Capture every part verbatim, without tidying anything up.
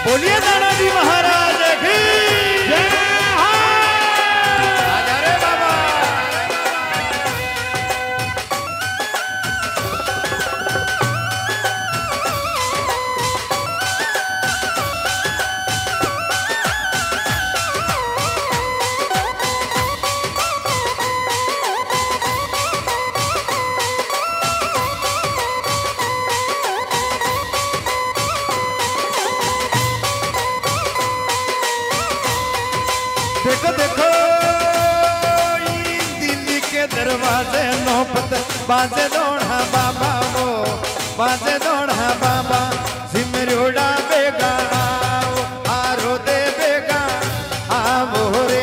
बोलिए दादाजी महाराज की जय। आजा रे बाबा। देखो देखो दिल्ली के दरवाजे नौबत बाजे दौड़ा बाबा वो बाजे दौड़ा बाबा सिमरोड़ा बेगा आओ आरो दे बेगा आवो रे।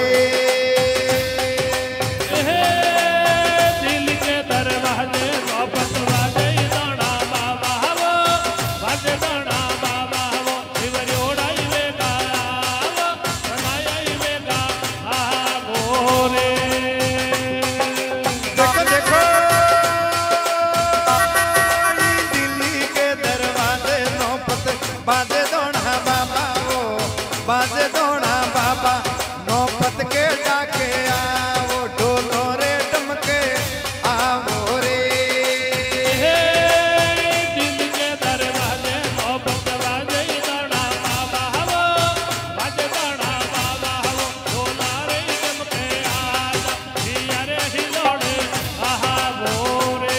दिल्ली के दरवाजे नौबत बाजे दौड़ा बाबा वो बाजे दौड़ा बाबा वो सिमरोड़ा बेगा आओ बनाया बेगा आवो रे। देखो देखो दिल्ली के दरवाजे नौबत बाजे दौड़ा बाबा वो बाजे दौड़ा बाबा नौबत के डाके आओ ढोलो रे डमके आवो रे। दिल्ली के दरवाजे नौबत बाजे दौड़ा बाबा वो बाजे दौड़ा बाबा वो ढोला रे डमके आजा हिया रे हिलोड़े आवो रे।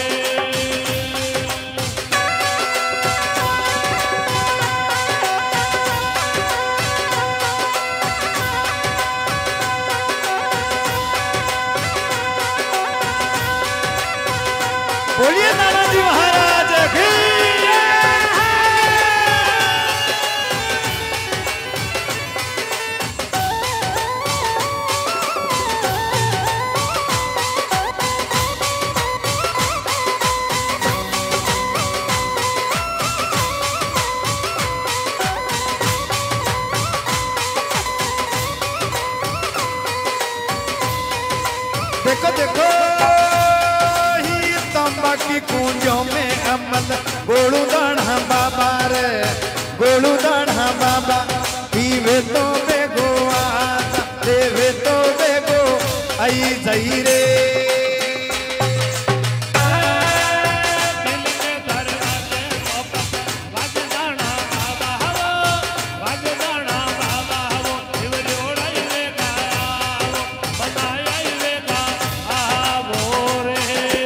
बोलिए दादाजी महाराज की देखो देखो ही तंबा की कुंजों में अमल गोलू दाढ़ा बाबा रे गोलू दाढ़ा बाबा पीवे तो बेगो आजा देवे तो बेगो आई जई रे। दिल्ली के दरवाजे नौबत बाजे दौड़ा बाबा वो बाजे दौड़ा बाबा वो सिमरोड़ा बेगा आवो बनाया बेगा आवो रे।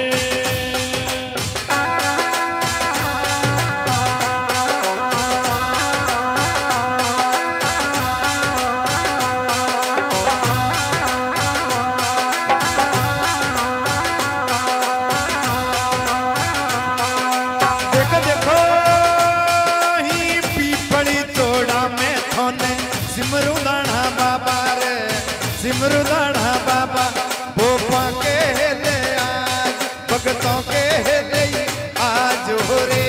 देखो देखो ही पीपड़ी तोड़ा में थोने सिमरू दाढ़ा बाबा रे सिमरू दाढ़ा बाबा बोपा के ले आज भगतों के ले आज हो रे।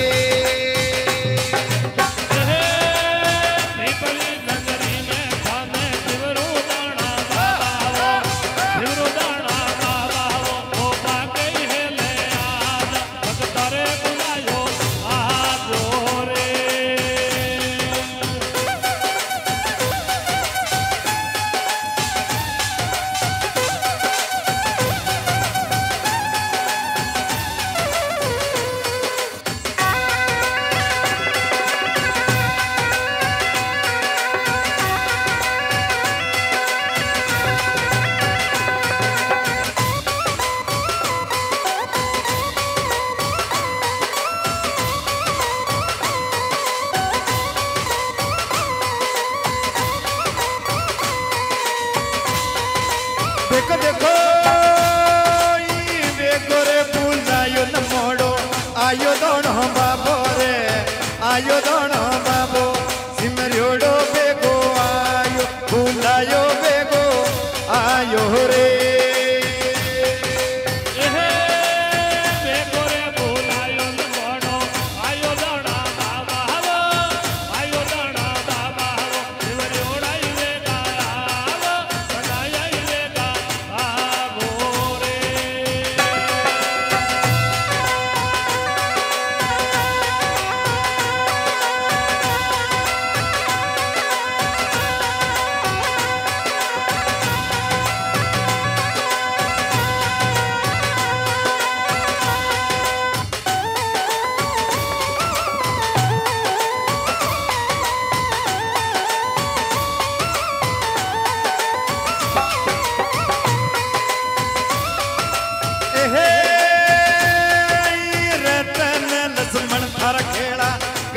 पीपली नगरी में खाने सिमरू दाढ़ा बाबा वो सिमरू दाढ़ा बाबा वो बोपा के ही ले आजा भगत रे बुलायो आवो रे। देखो देखो बेगो रे बुलायो न मोड़ो आयो दोनों बाबो रे आयो दोनों बाबो सिमरोड़ो बेगो आयो बुलायो बेगो आयो रे। बेगो रे बुलायो न मोड़ो आयो दौड़ा बाबा वो आयो दौड़ा बाबा वो सिमरोड़ा बेगा आवो बनाया बेगा आवो रे।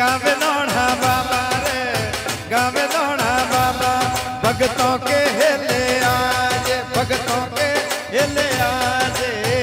गावे दौड़ा बाबा रे गावे दौड़ा बाबा भगतों के हेले आज भगतों के हेले आज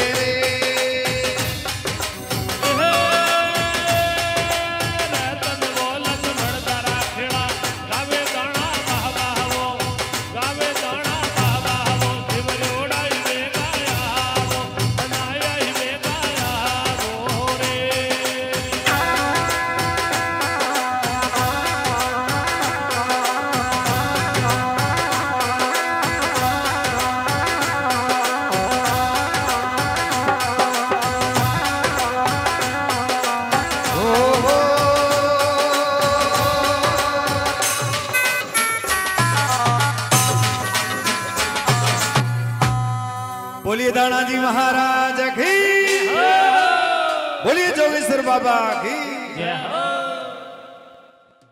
बोलिए दाना जी महाराज की बोलिए जोगेश्वर बाबा की जय हो।